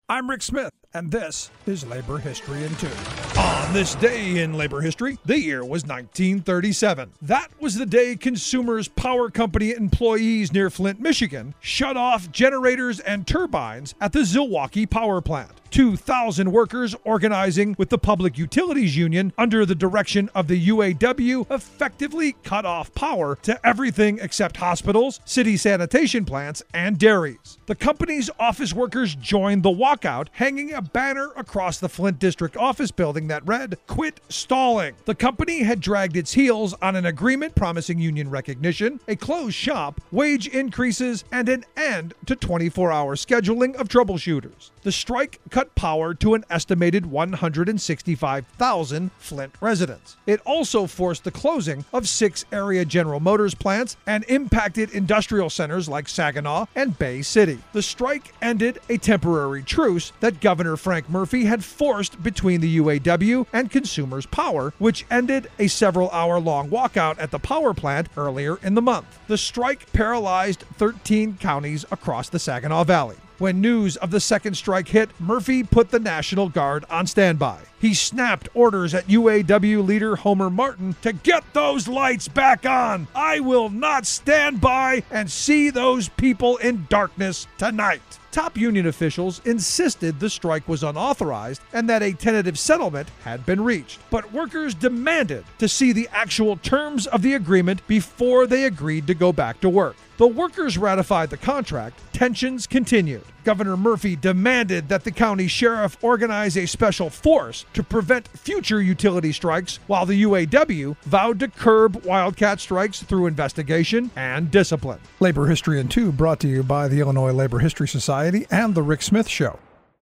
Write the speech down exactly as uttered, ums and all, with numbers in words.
I'm Rick Smith, and this is Labor History in Two. On this day in labor history, the year was nineteen thirty-seven. That was the day Consumers Power Company employees near Flint, Michigan, shut off generators and turbines at the Zilwaukee Power Plant. two thousand workers organizing with the Public Utilities Union under the direction of the U A W effectively cut off power to everything except hospitals, city sanitation plants, and dairies. The company's office workers joined the walkout, hanging a banner across the Flint District office building that read, "Quit stalling." The company had dragged its heels on an agreement promising union recognition, a closed shop, wage increases, and an end to twenty-four hour scheduling of troubleshooters. The strike cut power to an estimated one hundred sixty-five thousand Flint residents. It also forced the closing of six area General Motors plants and impacted industrial centers like Saginaw and Bay City. The strike ended a temporary truce that Governor Frank Murphy had forced between the U A W and Consumers Power, which ended a several hour long walkout at the power plant earlier in the month. The strike paralyzed thirteen counties across the Saginaw Valley. When news of the second strike hit, Murphy put the National Guard on standby. He snapped orders at U A W leader Homer Martin to get those lights back on. I will not stand by and see those people in darkness tonight. Top union officials insisted the strike was unauthorized and that a tentative settlement had been reached. But workers demanded to see the actual terms of the agreement before they agreed to go back to work. The workers ratified the contract. Tensions continued. Governor Murphy demanded that the county sheriff organize a special force to prevent future utility strikes, while the U A W vowed to curb wildcat strikes through investigation and discipline. Labor History in Two brought to you by the Illinois Labor History Society and The Rick Smith Show.